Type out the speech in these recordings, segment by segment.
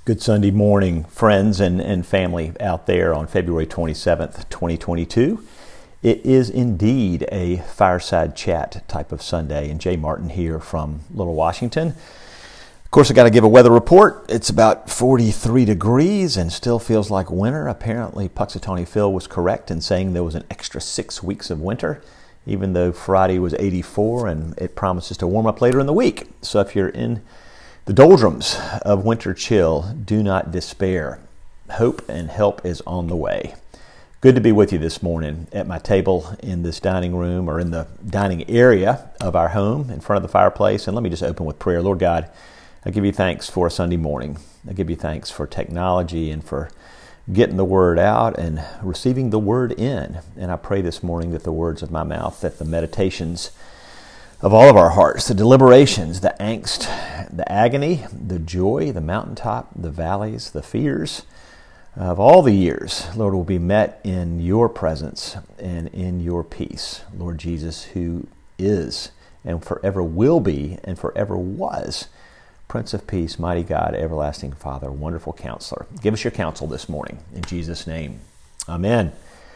Good Sunday morning, friends and family out there on February 27th, 2022. It is indeed a fireside chat type of Sunday, and Jay Martin here from Little Washington. Of course, I got to give a weather report. It's about 43 degrees and still feels like winter. Apparently, Puxatawny Phil was correct in saying there was an extra 6 weeks of winter, even though Friday was 84 and it promises to warm up later in the week. So if you're in the doldrums of winter chill, do not despair. Hope and help is on the way. Good to be with you this morning at my table in this dining room or in the dining area of our home in front of the fireplace. And let me just open with prayer. Lord God, I give you thanks for a Sunday morning. I give you thanks for technology and for getting the word out and receiving the word in. And I pray this morning that the words of my mouth, that the meditations of all of our hearts, the deliberations, the angst, the agony, the joy, the mountaintop, the valleys, the fears of all the years, Lord, will be met in your presence and in your peace. Lord Jesus, who is and forever will be and forever was Prince of Peace, mighty God, everlasting Father, wonderful Counselor. Give us your counsel this morning. In Jesus' name, amen.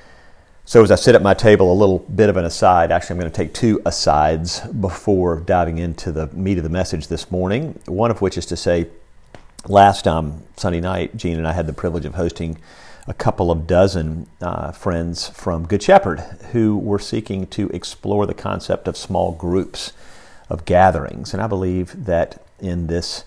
So as I sit at my table, a little bit of an aside. Actually, I'm going to take two asides before diving into the meat of the message this morning. One of which is to say, last Sunday night, Gene and I had the privilege of hosting a couple of dozen friends from Good Shepherd who were seeking to explore the concept of small groups of gatherings. And I believe that in this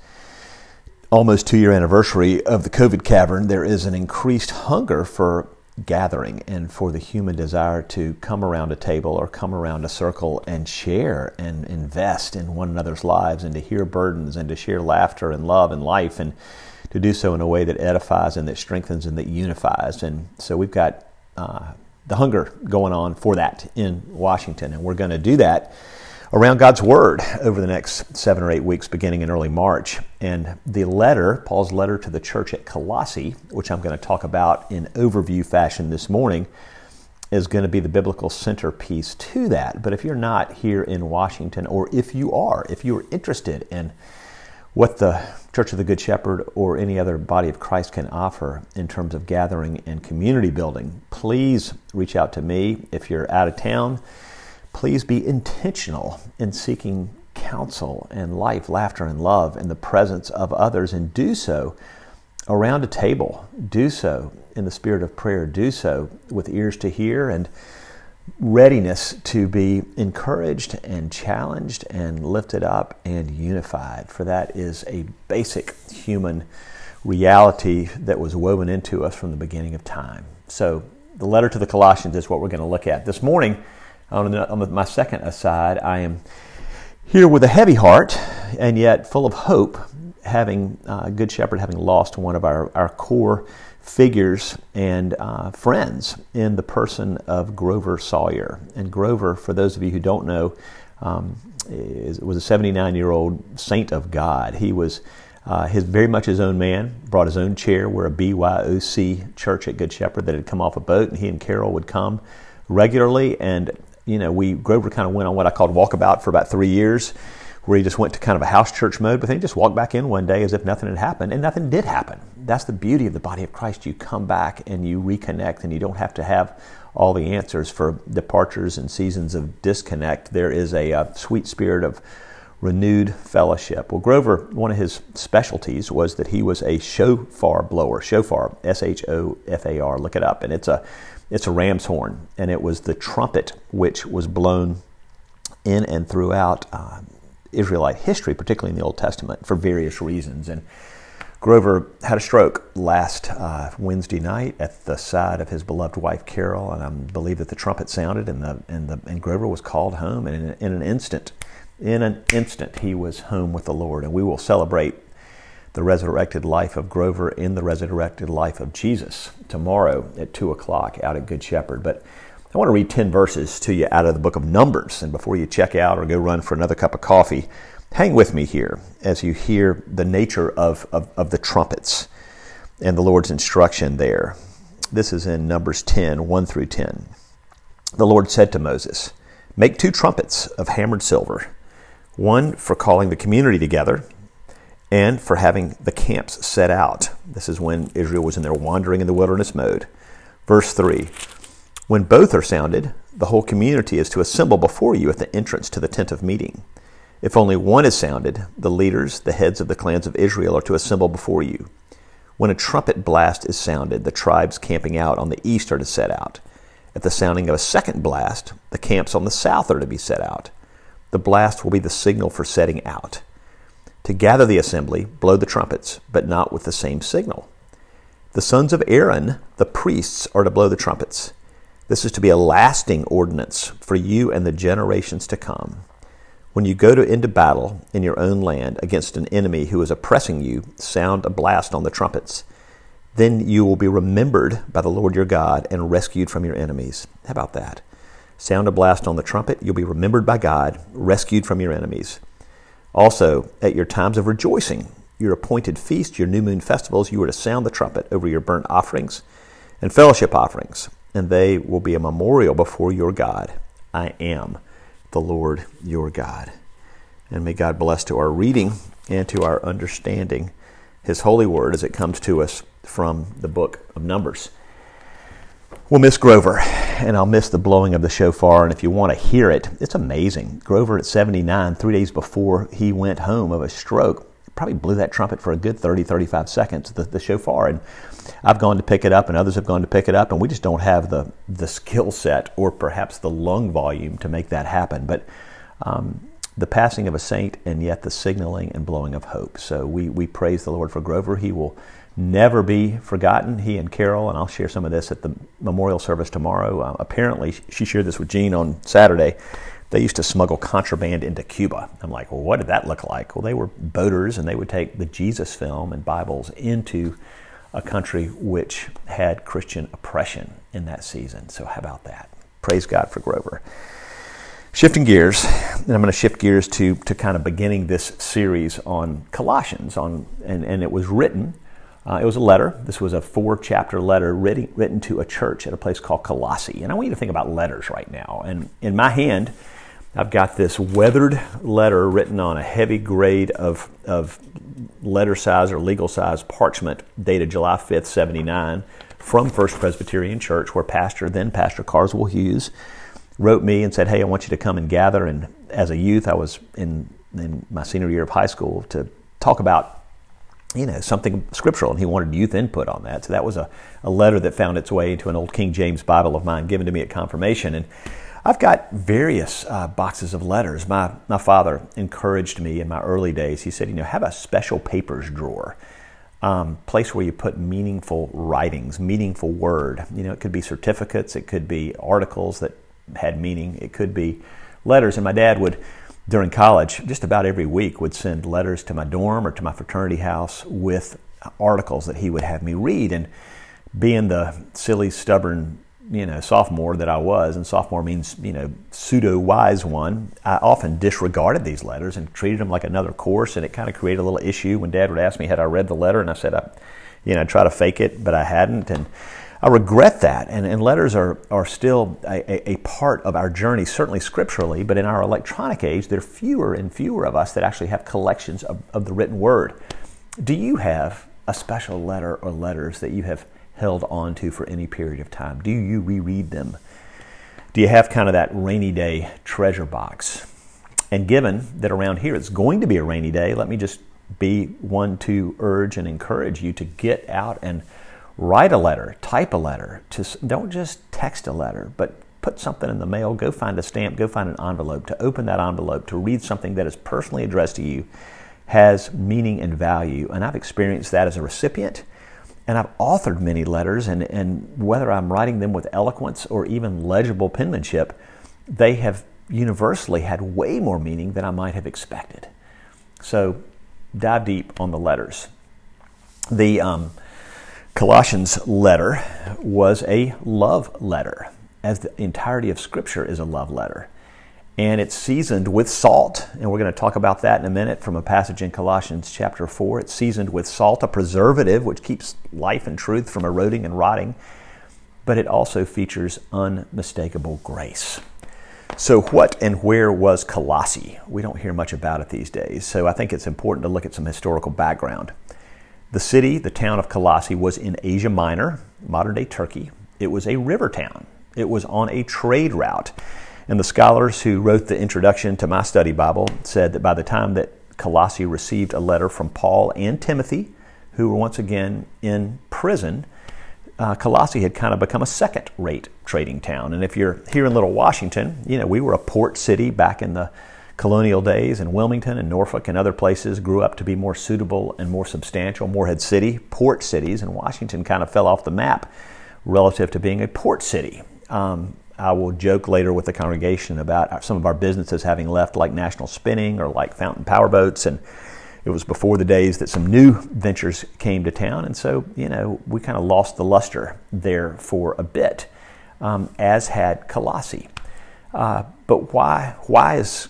almost 2-year anniversary of the COVID cavern, there is an increased hunger for gathering and for the human desire to come around a table or come around a circle and share and invest in one another's lives and to hear burdens and to share laughter and love and life and to do so in a way that edifies and that strengthens and that unifies. And so we've got the hunger going on for that in Washington, and we're going to do that around God's Word over the next 7 or 8 weeks beginning in early March. And the letter, Paul's letter to the church at Colossae, which I'm going to talk about in overview fashion this morning, is going to be the biblical centerpiece to that. But if you're not here in Washington, or if you're interested in what the Church of the Good Shepherd or any other body of Christ can offer in terms of gathering and community building, please reach out to me. If you're out of town, please be intentional in seeking counsel and life, laughter, and love in the presence of others, and do so around a table. Do so in the spirit of prayer. Do so with ears to hear and readiness to be encouraged and challenged and lifted up and unified. For that is a basic human reality that was woven into us from the beginning of time. So the letter to the Colossians is what we're going to look at this morning. On my second aside, I am here with a heavy heart and yet full of hope, having Good Shepherd having lost one of our core figures and friends in the person of Grover Sawyer. And Grover, for those of you who don't know, was a 79-year-old saint of God. He was very much his own man, brought his own chair. We're a BYOC church at Good Shepherd that had come off a boat, and he and Carol would come regularly. And Grover kind of went on what I called walkabout for about 3 years, where he just went to kind of a house church mode, but then he just walked back in one day as if nothing had happened, and nothing did happen. That's the beauty of the body of Christ. You come back and you reconnect, and you don't have to have all the answers for departures and seasons of disconnect. There is a sweet spirit of renewed fellowship. Well, Grover, one of his specialties was that he was a shofar blower. Shofar, S-H-O-F-A-R, look it up, and it's a ram's horn, and it was the trumpet which was blown in and throughout Israelite history, particularly in the Old Testament, for various reasons. And Grover had a stroke last Wednesday night at the side of his beloved wife Carol, and I believe that the trumpet sounded, and Grover was called home, and in an instant, he was home with the Lord. And we will celebrate the resurrected life of Grover in the resurrected life of Jesus tomorrow at 2 o'clock out at Good Shepherd. But I want to read 10 verses to you out of the book of Numbers. And before you check out or go run for another cup of coffee, hang with me here as you hear the nature of the trumpets and the Lord's instruction there. This is in Numbers 10, 1 through 10. The Lord said to Moses, "Make 2 trumpets of hammered silver, one for calling the community together, and for having the camps set out. This is when Israel was in their wandering in the wilderness mode. Verse 3, when both are sounded, the whole community is to assemble before you at the entrance to the tent of meeting. If only one is sounded, the leaders, the heads of the clans of Israel, are to assemble before you. When a trumpet blast is sounded, the tribes camping out on the east are to set out. At the sounding of a second blast, the camps on the south are to be set out. The blast will be the signal for setting out. To gather the assembly, blow the trumpets, but not with the same signal. The sons of Aaron, the priests, are to blow the trumpets. This is to be a lasting ordinance for you and the generations to come. When you go into battle in your own land against an enemy who is oppressing you, sound a blast on the trumpets. Then you will be remembered by the Lord your God and rescued from your enemies. How about that? Sound a blast on the trumpet, you'll be remembered by God, rescued from your enemies. Also, at your times of rejoicing, your appointed feast, your new moon festivals, you are to sound the trumpet over your burnt offerings and fellowship offerings, and they will be a memorial before your God. I am the Lord your God. And may God bless to our reading and to our understanding His holy word as it comes to us from the book of Numbers. We'll miss Grover, and I'll miss the blowing of the shofar, and if you want to hear it, it's amazing. Grover at 79, 3 days before he went home of a stroke, probably blew that trumpet for a good 30, 35 seconds, the shofar, and I've gone to pick it up and others have gone to pick it up, and we just don't have the skill set or perhaps the lung volume to make that happen. But the passing of a saint and yet the signaling and blowing of hope. So we praise the Lord for Grover. He will never be forgotten, he and Carol, and I'll share some of this at the memorial service tomorrow. Apparently, she shared this with Gene on Saturday. They used to smuggle contraband into Cuba. I'm like, well, what did that look like? Well, they were boaters, and they would take the Jesus film and Bibles into a country which had Christian oppression in that season. So how about that? Praise God for Grover. Shifting gears, and I'm going to shift gears to kind of beginning this series on Colossians. And it was written, it was a letter. This was a 4-chapter letter written to a church at a place called Colossae. And I want you to think about letters right now. And in my hand, I've got this weathered letter written on a heavy grade of letter size or legal size parchment dated July 5th, 79 from First Presbyterian Church, where then Pastor Carswell Hughes wrote me and said, hey, I want you to come and gather. And as a youth, I was in my senior year of high school to talk about something scriptural, and he wanted youth input on that. So that was a letter that found its way into an old King James Bible of mine given to me at confirmation. And I've got various boxes of letters. My father encouraged me in my early days. He said, have a special papers drawer, place where you put meaningful writings, meaningful word. It could be certificates, it could be articles that had meaning, it could be letters. And my dad would, during college, just about every week, would send letters to my dorm or to my fraternity house with articles that he would have me read. And being the silly, stubborn, sophomore that I was, and sophomore means, pseudo-wise one, I often disregarded these letters and treated them like another course, and it kind of created a little issue when Dad would ask me, had I read the letter? And I said, I'd try to fake it, but I hadn't. And I regret that, and letters are still a part of our journey, certainly scripturally, but in our electronic age, there are fewer and fewer of us that actually have collections of the written word. Do you have a special letter or letters that you have held on to for any period of time? Do you reread them? Do you have kind of that rainy day treasure box? And given that around here it's going to be a rainy day, let me just be one to urge and encourage you to get out and write a letter, type a letter. Don't just text a letter, but put something in the mail, go find a stamp, go find an envelope, to open that envelope, to read something that is personally addressed to you, has meaning and value. And I've experienced that as a recipient, and I've authored many letters, and whether I'm writing them with eloquence or even legible penmanship, they have universally had way more meaning than I might have expected. So dive deep on the letters. The Colossians letter was a love letter, as the entirety of Scripture is a love letter. And it's seasoned with salt, and we're going to talk about that in a minute from a passage in Colossians chapter 4. It's seasoned with salt, a preservative which keeps life and truth from eroding and rotting, but it also features unmistakable grace. So what and where was Colossae? We don't hear much about it these days, so I think it's important to look at some historical background. The city, the town of Colossae, was in Asia Minor, modern-day Turkey. It was a river town. It was on a trade route. And the scholars who wrote the introduction to my study Bible said that by the time that Colossae received a letter from Paul and Timothy, who were once again in prison, Colossae had kind of become a second-rate trading town. And if you're here in Little Washington, we were a port city back in the colonial days, and Wilmington and Norfolk and other places grew up to be more suitable and more substantial. Morehead City, port cities, and Washington kind of fell off the map relative to being a port city. I will joke later with the congregation about some of our businesses having left, like National Spinning or like Fountain Power Boats, and it was before the days that some new ventures came to town, and so, we kind of lost the luster there for a bit, as had Colossae. But why is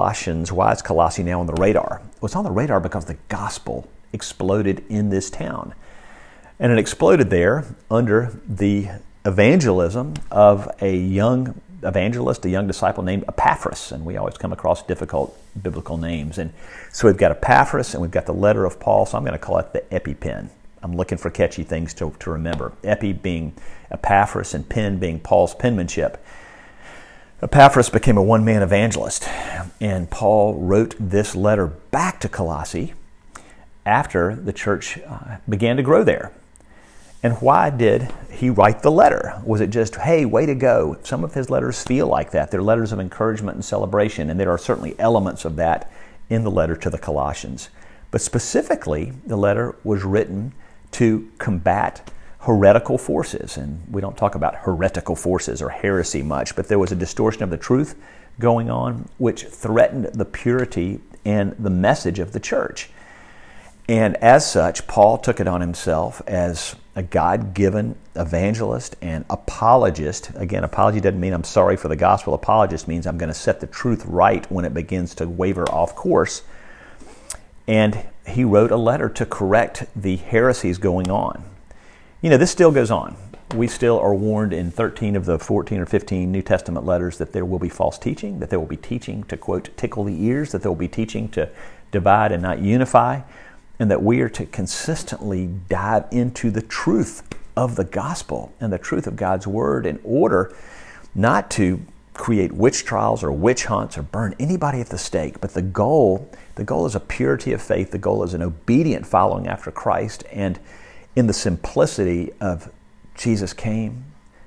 Colossae now on the radar? Well, it's on the radar because the gospel exploded in this town. And it exploded there under the evangelism of a young evangelist, a young disciple named Epaphras, and we always come across difficult biblical names. And so we've got Epaphras and we've got the letter of Paul, so I'm going to call it the EpiPen. I'm looking for catchy things to remember. Epi being Epaphras and pen being Paul's penmanship. Epaphras became a one-man evangelist, and Paul wrote this letter back to Colossae after the church began to grow there. And why did he write the letter? Was it just, hey, way to go? Some of his letters feel like that. They're letters of encouragement and celebration, and there are certainly elements of that in the letter to the Colossians. But specifically, the letter was written to combat heretical forces. And we don't talk about heretical forces or heresy much, but there was a distortion of the truth going on which threatened the purity and the message of the church. And as such, Paul took it on himself as a God-given evangelist and apologist. Again, apology doesn't mean I'm sorry for the gospel. Apologist means I'm going to set the truth right when it begins to waver off course. And he wrote a letter to correct the heresies going on. This still goes on. We still are warned in 13 of the 14 or 15 New Testament letters that there will be false teaching, that there will be teaching to, quote, tickle the ears, that there will be teaching to divide and not unify, and that we are to consistently dive into the truth of the gospel and the truth of God's word in order not to create witch trials or witch hunts or burn anybody at the stake. But the goal is a purity of faith. The goal is an obedient following after Christ. And in the simplicity of Jesus came,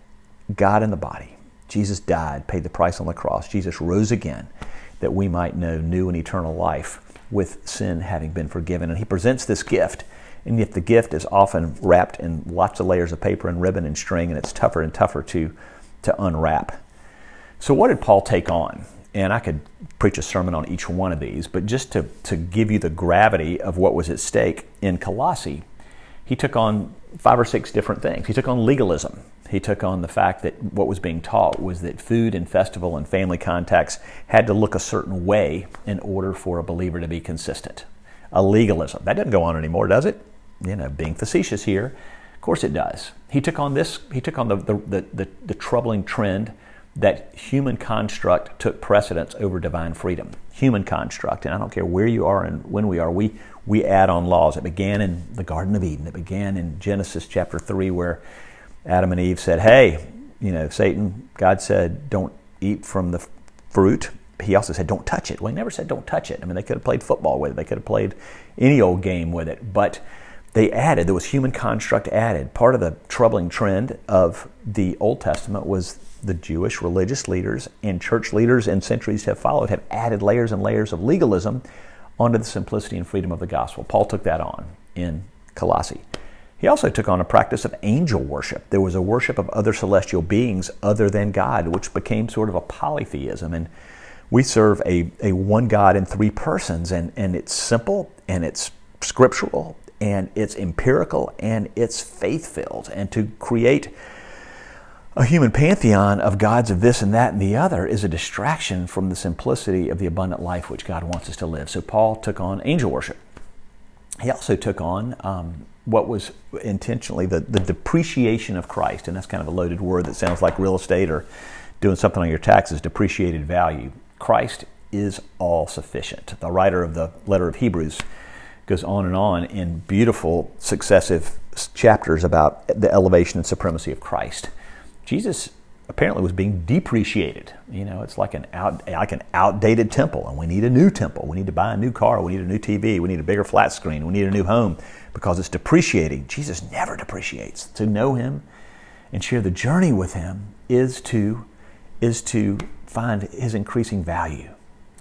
God in the body. Jesus died, paid the price on the cross. Jesus rose again that we might know new and eternal life with sin having been forgiven. And he presents this gift, and yet the gift is often wrapped in lots of layers of paper and ribbon and string, and it's tougher and tougher to unwrap. So what did Paul take on? And I could preach a sermon on each one of these, but just to give you the gravity of what was at stake in Colossae, he took on 5 or 6 different things. He took on legalism. He took on the fact that what was being taught was that food and festival and family contacts had to look a certain way in order for a believer to be consistent. A legalism. That doesn't go on anymore, does it? Being facetious here, of course it does. He took on this. He took on the troubling trend that human construct took precedence over divine freedom. Human construct, and I don't care where you are and when we are, we add on laws. It began in the Garden of Eden. It began in Genesis chapter 3 where Adam and Eve said, hey, Satan, God said, don't eat from the fruit. He also said, don't touch it. Well, he never said, don't touch it. I mean, they could have played football with it. They could have played any old game with it. But they added, there was human construct added. Part of the troubling trend of the Old Testament was the Jewish religious leaders and church leaders and centuries have followed, have added layers and layers of legalism onto the simplicity and freedom of the gospel. Paul took that on in Colossae. He also took on a practice of angel worship. There was a worship of other celestial beings other than God, which became sort of a polytheism. And we serve a one God in 3 persons, and it's simple, and it's scriptural, and it's empirical, and it's faith-filled. And to create a human pantheon of gods of this and that and the other is a distraction from the simplicity of the abundant life which God wants us to live. So Paul took on angel worship. He also took on what was intentionally the depreciation of Christ, and that's kind of a loaded word that sounds like real estate or doing something on your taxes, depreciated value. Christ is all sufficient. The writer of the letter of Hebrews goes on in beautiful successive chapters about the elevation and supremacy of Christ. Jesus apparently was being depreciated. It's like an outdated temple, and we need a new temple. We need to buy a new car. We need a new TV. We need a bigger flat screen. We need a new home because it's depreciating. Jesus never depreciates. To know him and share the journey with him is to find his increasing value.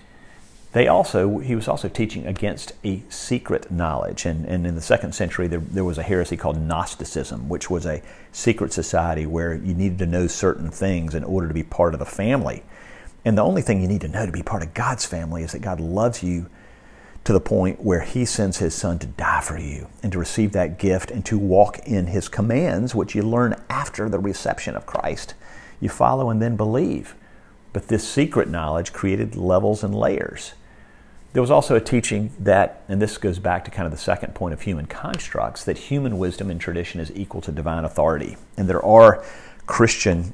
He was also teaching against a secret knowledge. And in the second century, there was a heresy called Gnosticism, which was a secret society where you needed to know certain things in order to be part of the family. And the only thing you need to know to be part of God's family is that God loves you to the point where he sends his son to die for you and to receive that gift and to walk in his commands, which you learn after the reception of Christ. You follow and then believe. But this secret knowledge created levels and layers. There was also a teaching that, and this goes back to kind of the second point of human constructs, that human wisdom and tradition is equal to divine authority. And there are Christian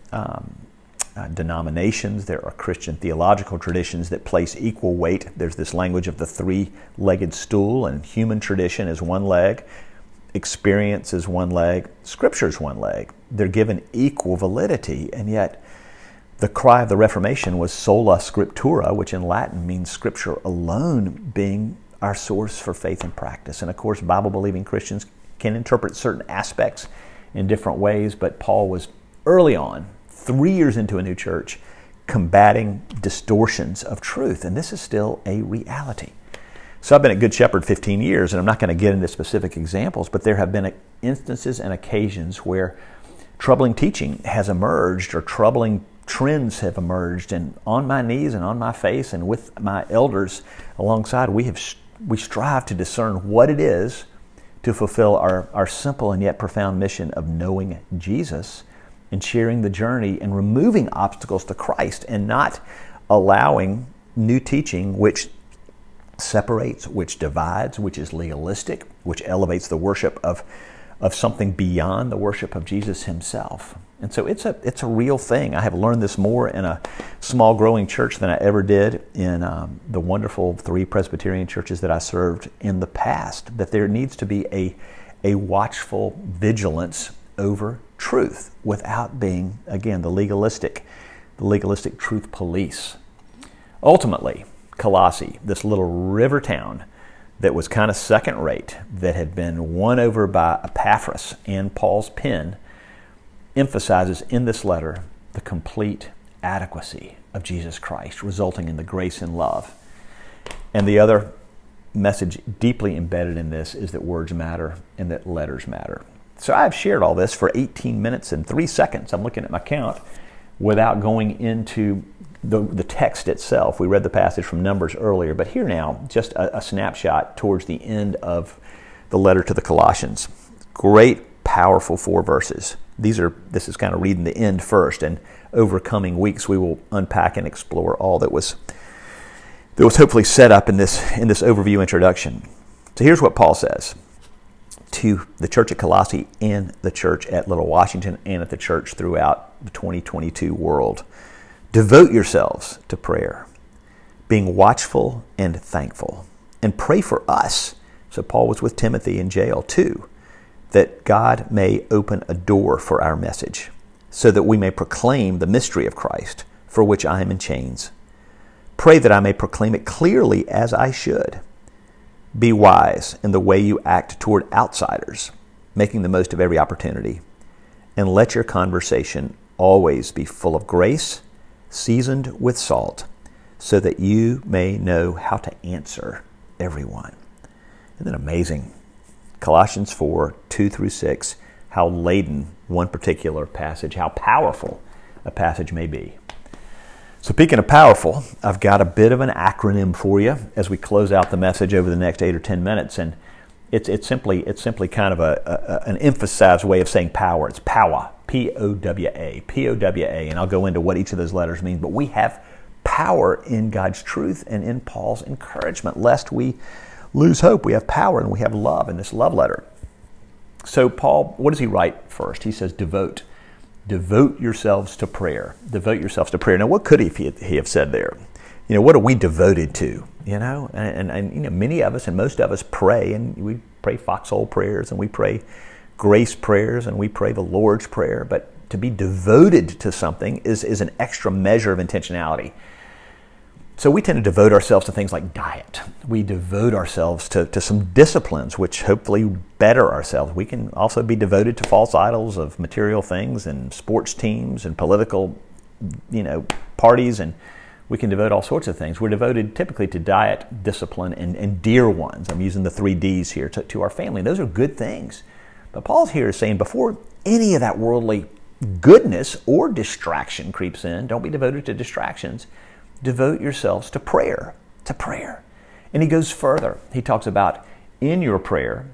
denominations, there are Christian theological traditions that place equal weight. There's this language of the three-legged stool, and human tradition is one leg, experience is one leg, Scripture is one leg. They're given equal validity, and yet the cry of the Reformation was sola scriptura, which in Latin means Scripture alone being our source for faith and practice. And of course, Bible-believing Christians can interpret certain aspects in different ways, but Paul was early on, 3 years into a new church, combating distortions of truth. And this is still a reality. So I've been at Good Shepherd 15 years, and I'm not going to get into specific examples, but there have been instances and occasions where troubling teaching has emerged or troubling trends have emerged, and on my knees and on my face and with my elders alongside, we strive to discern what it is to fulfill our simple and yet profound mission of knowing Jesus and sharing the journey and removing obstacles to Christ and not allowing new teaching which separates, which divides, which is legalistic, which elevates the worship of something beyond the worship of Jesus himself. And so it's a real thing. I have learned this more in a small growing church than I ever did in the wonderful 3 Presbyterian churches that I served in the past, that there needs to be a watchful vigilance over truth without being, again, the legalistic truth police. Ultimately, Colossae, this little river town that was kind of second rate, that had been won over by Epaphras and Paul's pen, emphasizes in this letter the complete adequacy of Jesus Christ, resulting in the grace and love. And the other message deeply embedded in this is that words matter and that letters matter. So I've shared all this for 18 minutes and 3 seconds. I'm looking at my count without going into the text itself. We read the passage from Numbers earlier, but here now, just a snapshot towards the end of the letter to the Colossians. Great, powerful 4 verses. This is kind of reading the end first, and over coming weeks we will unpack and explore all that was hopefully set up in this overview introduction. So here's what Paul says to the church at Colossae and the church at Little Washington and at the church throughout the 2022 world. Devote yourselves to prayer, being watchful and thankful, and pray for us. So Paul was with Timothy in jail too, that God may open a door for our message, so that we may proclaim the mystery of Christ, for which I am in chains. Pray that I may proclaim it clearly as I should. Be wise in the way you act toward outsiders, making the most of every opportunity. And let your conversation always be full of grace, seasoned with salt, so that you may know how to answer everyone. Isn't that amazing? Colossians 4, 2 through 6, how laden one particular passage, how powerful a passage may be. So speaking of powerful, I've got a bit of an acronym for you as we close out the message over the next 8 or 10 minutes. And it's simply kind of an emphasized way of saying power. It's POWA, P-O-W-A, P-O-W-A. And I'll go into what each of those letters mean. But we have power in God's truth and in Paul's encouragement, lest we lose hope. We have power and we have love in this love letter. So Paul, what does he write first? He says, devote. Devote yourselves to prayer. Devote yourselves to prayer. Now, what could he have said there? What are we devoted to? And many of us and most of us pray, and we pray foxhole prayers, and we pray grace prayers, and we pray the Lord's Prayer. But to be devoted to something is an extra measure of intentionality. So we tend to devote ourselves to things like diet. We devote ourselves to some disciplines which hopefully better ourselves. We can also be devoted to false idols of material things and sports teams and political, parties, and we can devote all sorts of things. We're devoted typically to diet, discipline, and dear ones. I'm using the 3 Ds here to our family. Those are good things. But Paul's here is saying before any of that worldly goodness or distraction creeps in, don't be devoted to distractions. Devote yourselves to prayer, And he goes further. He talks about in your prayer,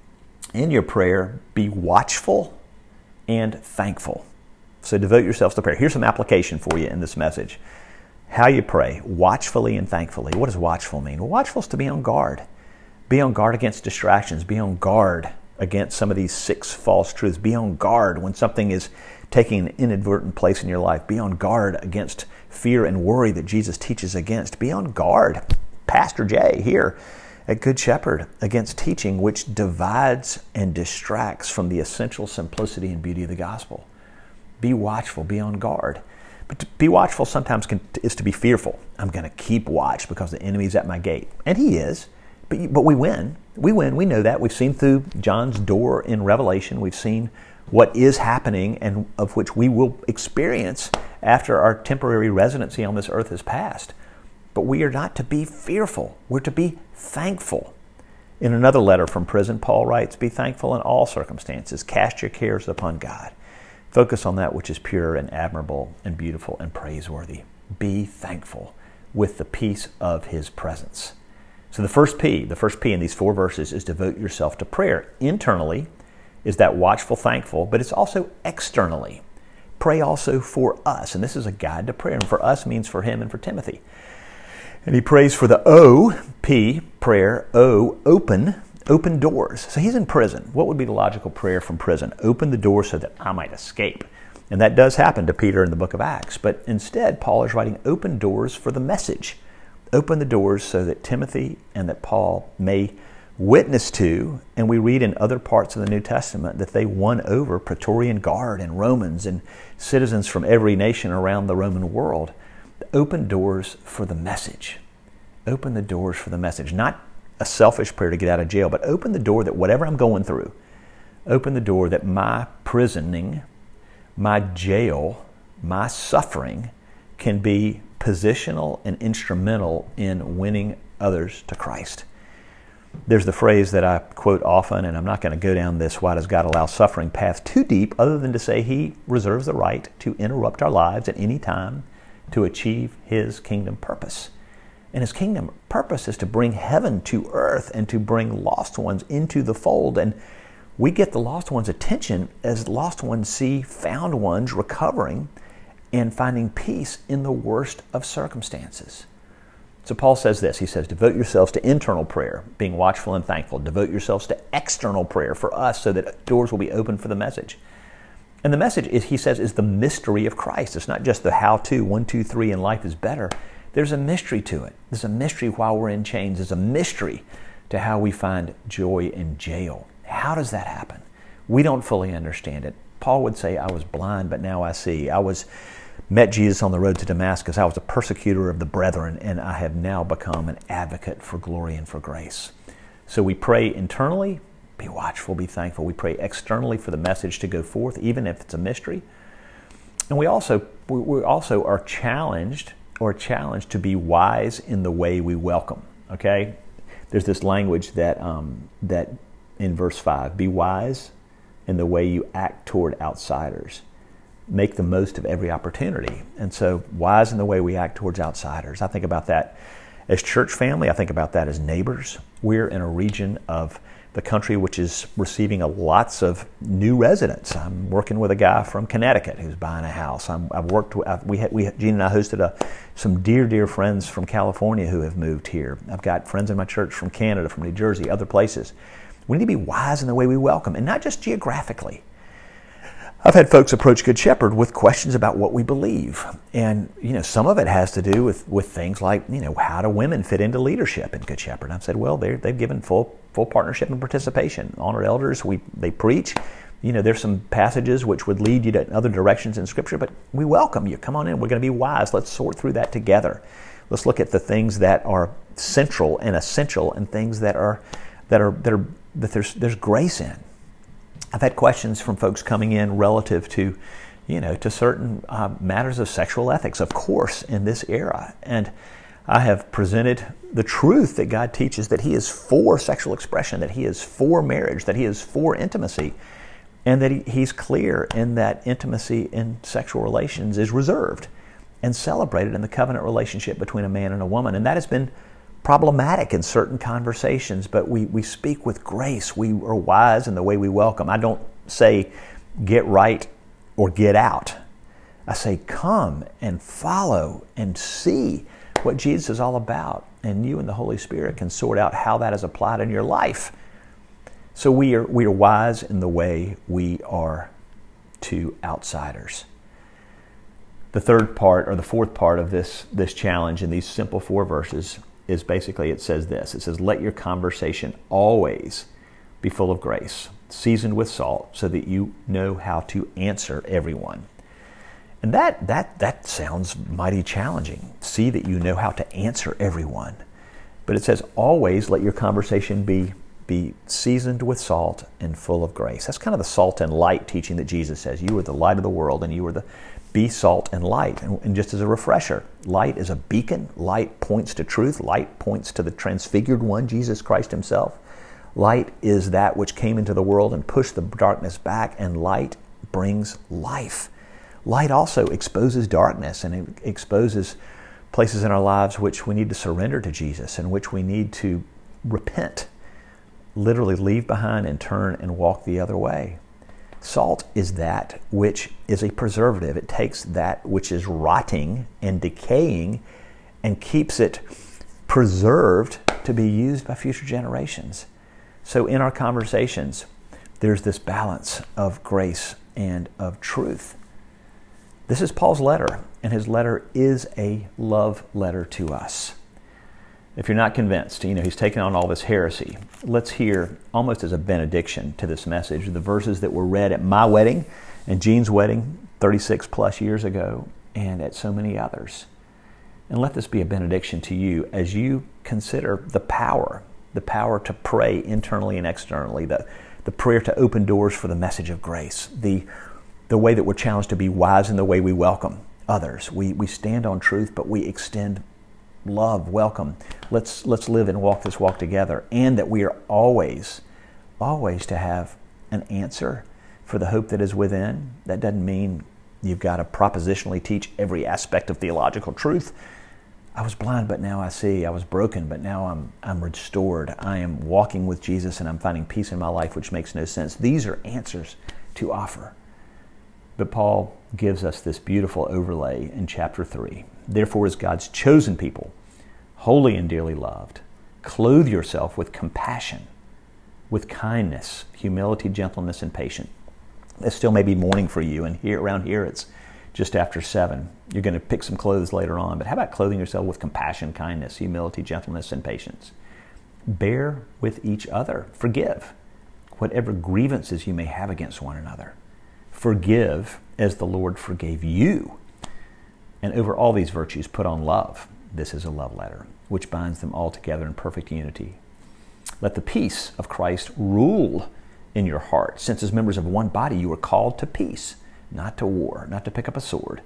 be watchful and thankful. So devote yourselves to prayer. Here's some application for you in this message. How you pray, watchfully and thankfully. What does watchful mean? Well, watchful is to be on guard. Be on guard against distractions. Be on guard against some of these 6 false truths. Be on guard when something is taking an inadvertent place in your life. Be on guard against fear and worry that Jesus teaches against. Be on guard, Pastor Jay here at Good Shepherd, against teaching which divides and distracts from the essential simplicity and beauty of the gospel. Be watchful, be on guard. But to be watchful sometimes is to be fearful. I'm going to keep watch because the enemy's at my gate. And he is, but we win. We win, we know that. We've seen through John's door in Revelation. We've seen what is happening and of which we will experience after our temporary residency on this earth is past. But we are not to be fearful. We're to be thankful. In another letter from prison, Paul writes, be thankful in all circumstances. Cast your cares upon God. Focus on that which is pure and admirable and beautiful and praiseworthy. Be thankful with the peace of his presence. So the first P in these 4 verses is devote yourself to prayer. Internally is that watchful, thankful, but it's also externally. Pray also for us. And this is a guide to prayer. And for us means for him and for Timothy. And he prays for the O, P, prayer, O, open doors. So he's in prison. What would be the logical prayer from prison? Open the door so that I might escape. And that does happen to Peter in the book of Acts. But instead, Paul is writing open doors for the message. Open the doors so that Timothy and that Paul may witness to, and we read in other parts of the New Testament that they won over Praetorian Guard and Romans and citizens from every nation around the Roman world. Open doors for the message. Open the doors for the message. Not a selfish prayer to get out of jail, but open the door that whatever I'm going through, open the door that my prisoning, my jail, my suffering can be positional and instrumental in winning others to Christ. There's the phrase that I quote often, and I'm not going to go down this why does God allow suffering path too deep, other than to say he reserves the right to interrupt our lives at any time to achieve his kingdom purpose. And his kingdom purpose is to bring heaven to earth and to bring lost ones into the fold. And we get the lost ones' attention as lost ones see found ones recovering and finding peace in the worst of circumstances. So Paul says this, he says, devote yourselves to internal prayer, being watchful and thankful. Devote yourselves to external prayer for us so that doors will be open for the message. And the message, is, he says, is the mystery of Christ. It's not just the how-to, 1, 2, 3, and life is better. There's a mystery to it. There's a mystery while we're in chains. There's a mystery to how we find joy in jail. How does that happen? We don't fully understand it. Paul would say, I was blind, but now I see. Met Jesus on the road to Damascus. I was a persecutor of the brethren, and I have now become an advocate for glory and for grace. So we pray internally, be watchful, be thankful. We pray externally for the message to go forth, even if it's a mystery. And we also are challenged to be wise in the way we welcome. Okay, there's this language that in verse 5, be wise in the way you act toward outsiders. Make the most of every opportunity. And so wise in the way we act towards outsiders. I think about that as church family. I think about that as neighbors. We're in a region of the country which is receiving lots of new residents. I'm working with a guy from Connecticut who's buying a house. Gene and I hosted some dear friends from California who have moved here. I've got friends in my church from Canada, from New Jersey, other places. We need to be wise in the way we welcome, and not just geographically. I've had folks approach Good Shepherd with questions about what we believe. And, some of it has to do with things like, how do women fit into leadership in Good Shepherd? And I've said, well, they've given full partnership and participation. Honor elders, they preach. There's some passages which would lead you to other directions in Scripture, but we welcome you. Come on in. We're going to be wise. Let's sort through that together. Let's look at the things that are central and essential, and things that there's grace in. I've had questions from folks coming in relative to, to certain matters of sexual ethics, of course, in this era. And I have presented the truth that God teaches, that He is for sexual expression, that He is for marriage, that He is for intimacy, and that He's clear in that intimacy in sexual relations is reserved and celebrated in the covenant relationship between a man and a woman. And that has been problematic in certain conversations, but we speak with grace. We are wise in the way we welcome. I don't say get right or get out. I say come and follow and see what Jesus is all about, and you and the Holy Spirit can sort out how that is applied in your life. So we are wise in the way we are to outsiders. The third part, or the fourth part of this challenge in these simple 4 verses is basically, it says this. It says, let your conversation always be full of grace, seasoned with salt, so that you know how to answer everyone. And that sounds mighty challenging. See that you know how to answer everyone. But it says, always let your conversation be seasoned with salt and full of grace. That's kind of the salt and light teaching that Jesus says. You are the light of the world, and you are be salt and light. And just as a refresher, light is a beacon. Light points to truth. Light points to the transfigured one, Jesus Christ Himself. Light is that which came into the world and pushed the darkness back, and light brings life. Light also exposes darkness, and it exposes places in our lives which we need to surrender to Jesus, and which we need to repent, literally leave behind and turn and walk the other way. Salt is that which is a preservative. It takes that which is rotting and decaying and keeps it preserved to be used by future generations. So in our conversations, there's this balance of grace and of truth. This is Paul's letter, and his letter is a love letter to us. If you're not convinced, he's taken on all this heresy. Let's hear, almost as a benediction to this message, the verses that were read at my wedding and Jean's wedding 36 plus years ago, and at so many others. And let this be a benediction to you as you consider the power to pray internally and externally, the prayer to open doors for the message of grace, the way that we're challenged to be wise in the way we welcome others. We stand on truth, but we extend love, welcome. Let's live and walk this walk together, and that we are always to have an answer for the hope that is within. That doesn't mean you've got to propositionally teach every aspect of theological truth. I was blind, but now I see. I was broken, but now I'm restored. I am walking with Jesus, and I'm finding peace in my life, which makes no sense. These are answers to offer. But Paul gives us this beautiful overlay in chapter 3. Therefore, as God's chosen people, holy and dearly loved, clothe yourself with compassion, with kindness, humility, gentleness, and patience. It still may be morning for you, and around here it's just after 7. You're going to pick some clothes later on, but how about clothing yourself with compassion, kindness, humility, gentleness, and patience? Bear with each other. Forgive whatever grievances you may have against one another. Forgive as the Lord forgave you. And over all these virtues, put on love. This is a love letter, which binds them all together in perfect unity. Let the peace of Christ rule in your heart, since as members of one body you are called to peace, not to war, not to pick up a sword,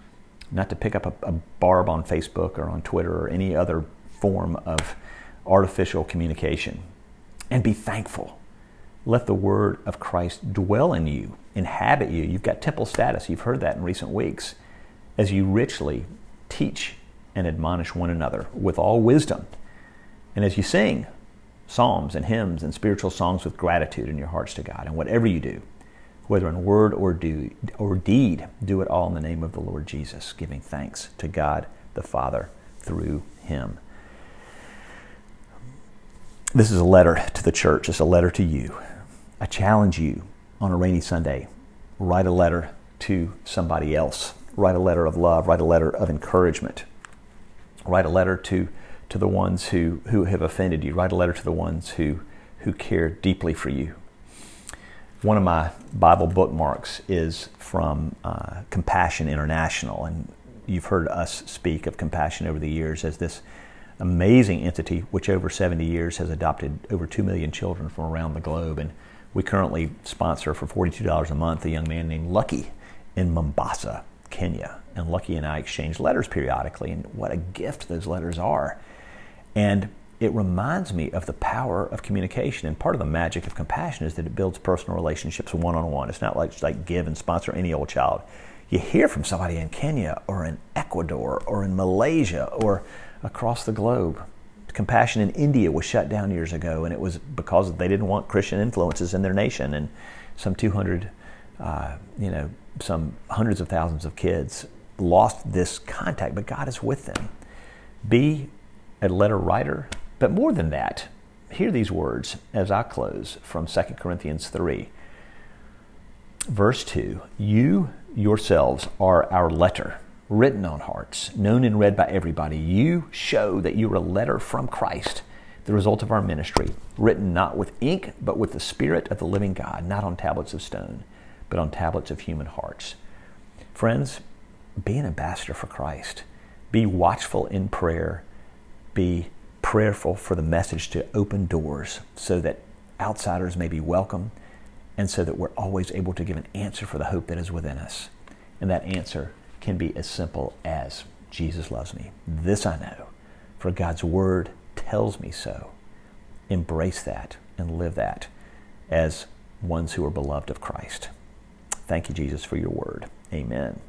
not to pick up a barb on Facebook or on Twitter or any other form of artificial communication. And be thankful. Let the word of Christ dwell in you, inhabit you. You've got temple status. You've heard that in recent weeks. As you richly teach and admonish one another with all wisdom. And as you sing psalms and hymns and spiritual songs with gratitude in your hearts to God. And whatever you do, whether in word or deed, do it all in the name of the Lord Jesus, giving thanks to God the Father through Him. This is a letter to the church. It's a letter to you. I challenge you on a rainy Sunday write a letter to somebody else. Write a letter of love. Write a letter of encouragement. Write a letter to the ones who have offended you. Write a letter to the ones who care deeply for you. One of my Bible bookmarks is from Compassion International, and you've heard us speak of Compassion over the years as this amazing entity which over 70 years has adopted over 2 million children from around the globe. And we currently sponsor for $42 a month a young man named Lucky in Mombasa, Kenya. And Lucky and I exchange letters periodically, and what a gift those letters are. And it reminds me of the power of communication. And part of the magic of Compassion is that it builds personal relationships one-on-one. It's not like just like give and sponsor any old child. You hear from somebody in Kenya or in Ecuador or in Malaysia or across the globe. Compassion in India was shut down years ago, and it was because they didn't want Christian influences in their nation. And some 200, some hundreds of thousands of kids lost this contact, but God is with them. Be a letter writer, but more than that, hear these words as I close from 2 Corinthians 3. Verse 2, you yourselves are our letter, written on hearts, known and read by everybody. You show that you're a letter from Christ, the result of our ministry, written not with ink, but with the Spirit of the living God, not on tablets of stone, but on tablets of human hearts. Friends, be an ambassador for Christ. Be watchful in prayer. Be prayerful for the message to open doors so that outsiders may be welcome, and so that we're always able to give an answer for the hope that is within us. And that answer can be as simple as, Jesus loves me. This I know, for God's word tells me so. Embrace that and live that as ones who are beloved of Christ. Thank you, Jesus, for your word. Amen.